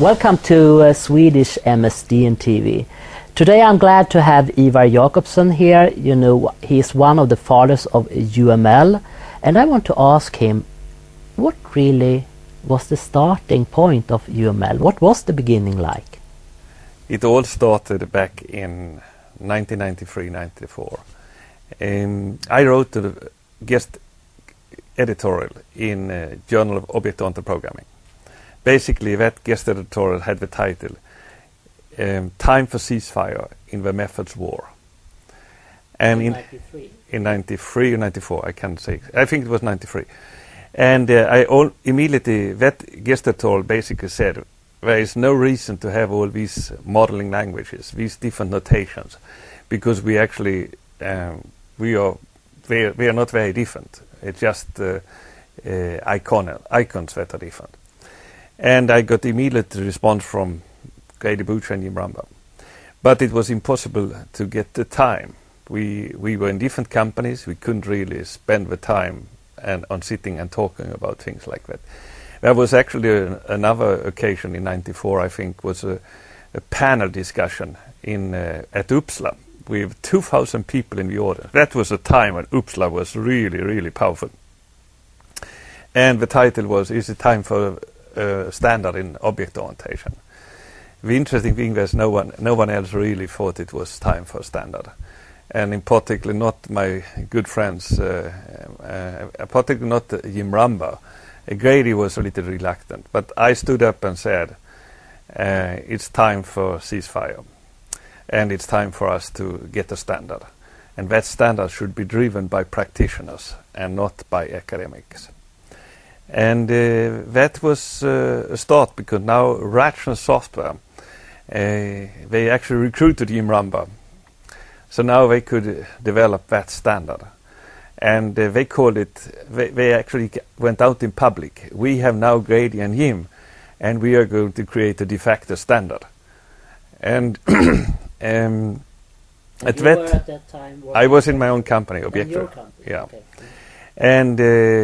Welcome to Swedish MSD and TV. Today I'm glad to have Ivar Jakobsson here. You know, he's one of the fathers of UML, and I want to ask him, what really was the starting point of UML? What was the beginning like? It all started back in 1993-94. I wrote a guest editorial in Journal of Object-Oriented Programming. Basically, that guest editorial had the title Time for Ceasefire in the Methods War. And in 93 or 94, I can't say. I think it was 93. And immediately, that guest editorial basically said, there is no reason to have all these modeling languages, these different notations, because we actually, we are not very different. It's just icons that are different. And I got immediate response from Grady Boucher and Jim Ramba. But it was impossible to get the time. We were in different companies. We couldn't really spend the time on sitting and talking about things like that. There was actually another occasion in 94, I think, was a panel discussion at Uppsala with 2,000 people in the audience. That was a time when Uppsala was really, really powerful. And the title was, Is it time for standard in object orientation? The interesting thing was no one else really thought it was time for standard. And in particular, not my good friends, particularly not Jim Ramba. Grady was a little reluctant, but I stood up and said, it's time for ceasefire. And it's time for us to get a standard. And that standard should be driven by practitioners and not by academics. And that was a start, because now Rational Software, they actually recruited Jim Ramba. So now they could develop that standard. And they called it, they actually went out in public. We have now Grady and Jim, and we are going to create a de facto standard. And at that time, I was in my own company, Objector. Yeah. Okay. And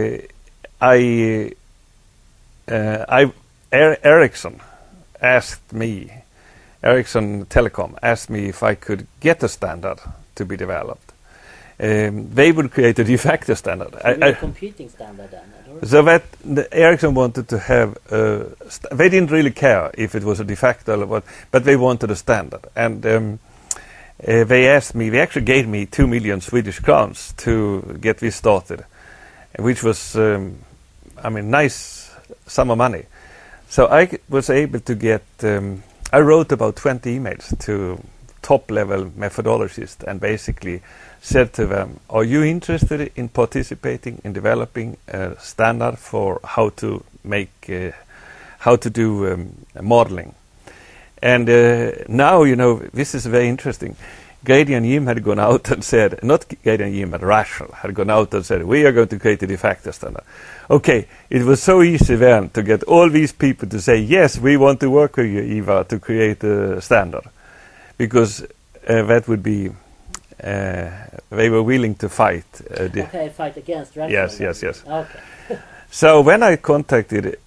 Ericsson asked me, Ericsson Telecom asked me if I could get a standard to be developed. They would create a de facto standard. A competing standard then? So that Ericsson wanted to have, they didn't really care if it was a de facto or what, but they wanted a standard. And they asked me, they actually gave me 2 million Swedish crowns to get this started, which was, nice sum of money. So I was able to get, I wrote about 20 emails to top-level methodologists and basically said to them, are you interested in participating in developing a standard for how to make, how to do modeling? And now, you know, this is very interesting. Grady and Jim had gone out and said, not Grady and Jim, but Rational had gone out and said, we are going to create a de facto standard. Okay, it was so easy then to get all these people to say, yes, we want to work with you, Ivar, to create a standard. Because that would be, they were willing to fight. Fight against Rational. Yes. Okay. So when I contacted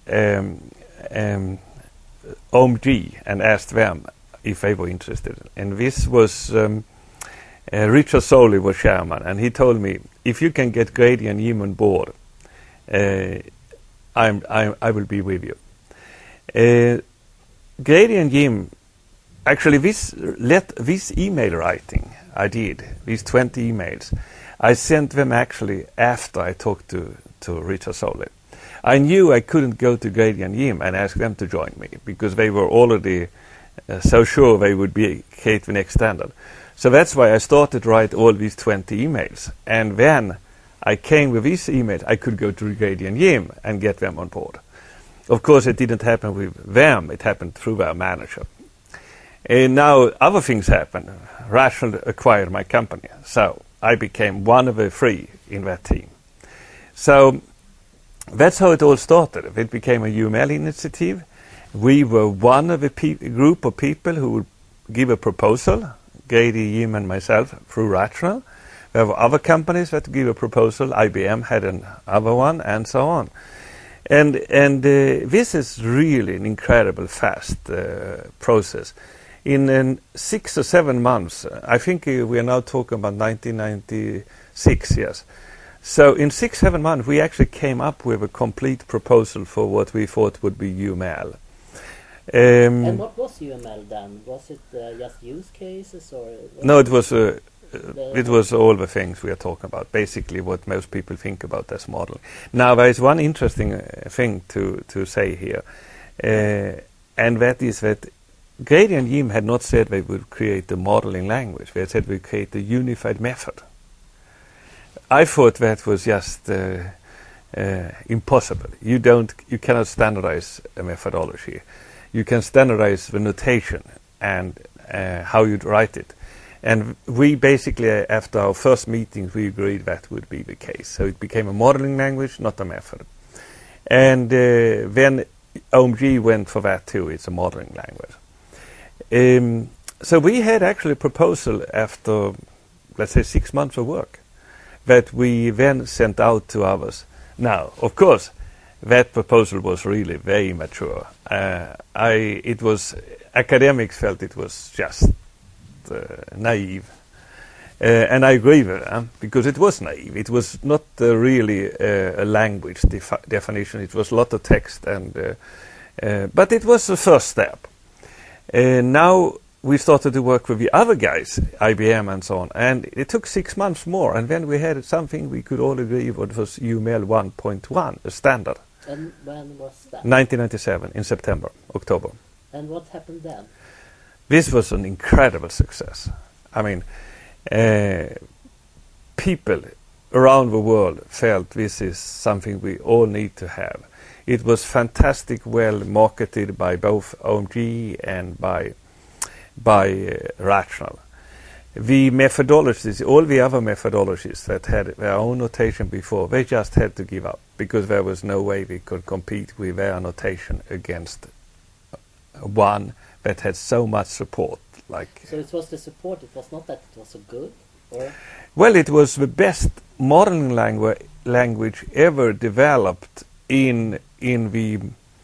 OMG and asked them if they were interested, and this was Richard Soley was chairman, and he told me, if you can get Grady and Jim on board, I will be with you. Grady and Jim, actually this email writing I did, these 20 emails, I sent them actually after I talked to Richard Soley. I knew I couldn't go to Grady and Jim and ask them to join me, because they were already so sure they would create the next standard. So that's why I started to write all these 20 emails. And then I came with these emails, I could go to Grady and Jim and get them on board. Of course, it didn't happen with them, it happened through their manager. And now other things happened. Rational acquired my company, so I became one of the 3 in that team. So that's how it all started. It became a UML initiative. We were one of the group of people who would give a proposal, Grady, Jim and myself, through Rational. There were other companies that give a proposal. IBM had another one, and so on. This is really an incredible fast process. In 6 or 7 months, I think we are now talking about 1996, yes. So in 6-7 months, we actually came up with a complete proposal for what we thought would be UML. And what was UML then? Was it just use cases, or? No, it was all the things we are talking about. Basically, what most people think about as modeling. Now, there is one interesting thing to say here, and that is that Grady and Jim had not said they would create a modeling language. They had said we'd create a unified method. I thought that was just impossible. You cannot standardize a methodology. You can standardize the notation and how you'd write it. And we basically, after our first meetings, we agreed that would be the case. So it became a modeling language, not a method. And then OMG went for that too. It's a modeling language. So we had actually a proposal after, let's say, 6 months of work that we then sent out to others. Now, of course, that proposal was really very mature. Academics felt it was just naive. And I agree with them, because it was naive. It was not really a language definition. It was a lot of text, but it was the first step. Now we started to work with the other guys, IBM and so on, and it took 6 months more, and then we had something we could all agree what was UML 1.1, a standard. And when was that? 1997, in September, October. And what happened then? This was an incredible success. I mean, people around the world felt this is something we all need to have. It was fantastic, well marketed by both OMG and by Rational. The methodologies, all the other methodologies that had their own notation before, they just had to give up, because there was no way we could compete with their notation against one that had so much support. So it was the support, it was not that it was so good? Or? Well, it was the best modeling language ever developed in the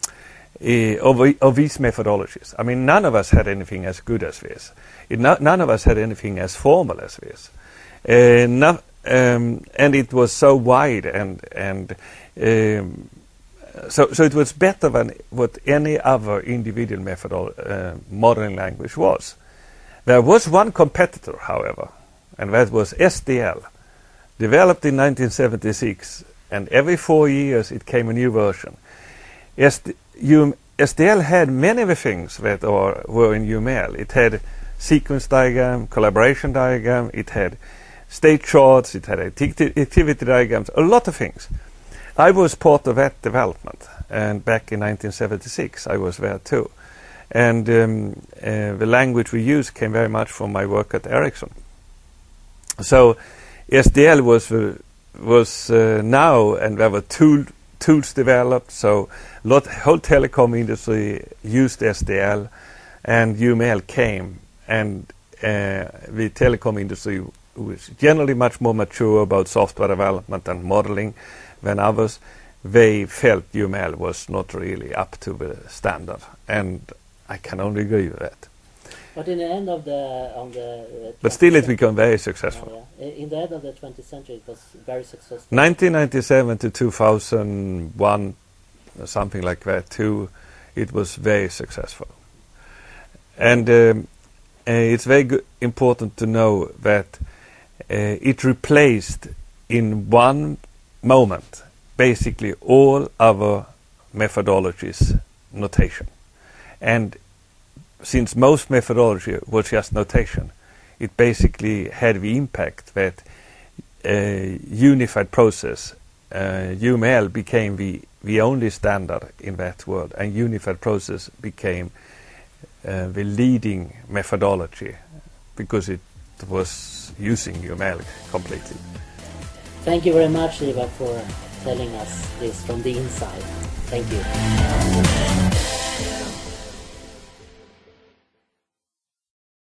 of these methodologies. I mean, none of us had anything as good as this. None of us had anything as formal as this. And it was so wide, so it was better than what any other individual modeling language was. There was one competitor, however, and that was SDL, developed in 1976, and every 4 years it came a new version. SDL had many of the things that were in UML. It had sequence diagram, collaboration diagram, it had state charts, it had activity diagrams, a lot of things. I was part of that development, and back in 1976 I was there too. And the language we used came very much from my work at Ericsson. So SDL was now, and there were tools developed, so whole telecom industry used SDL, and UML came, and the telecom industry was generally much more mature about software development and modeling than others. They felt UML was not really up to the standard, and I can only agree with that. But in the end of but still it became very successful. In the end of the 20th century it was very successful. 1997 to 2001, something like that too, it was very successful. And it's very important to know that it replaced in one moment basically all other methodologies notation. And since most methodology was just notation, it basically had the impact that unified process, UML, became the only standard in that world, and unified process became the leading methodology because it was using UML completely. Thank you very much, Ivar, for telling us this from the inside. Thank you.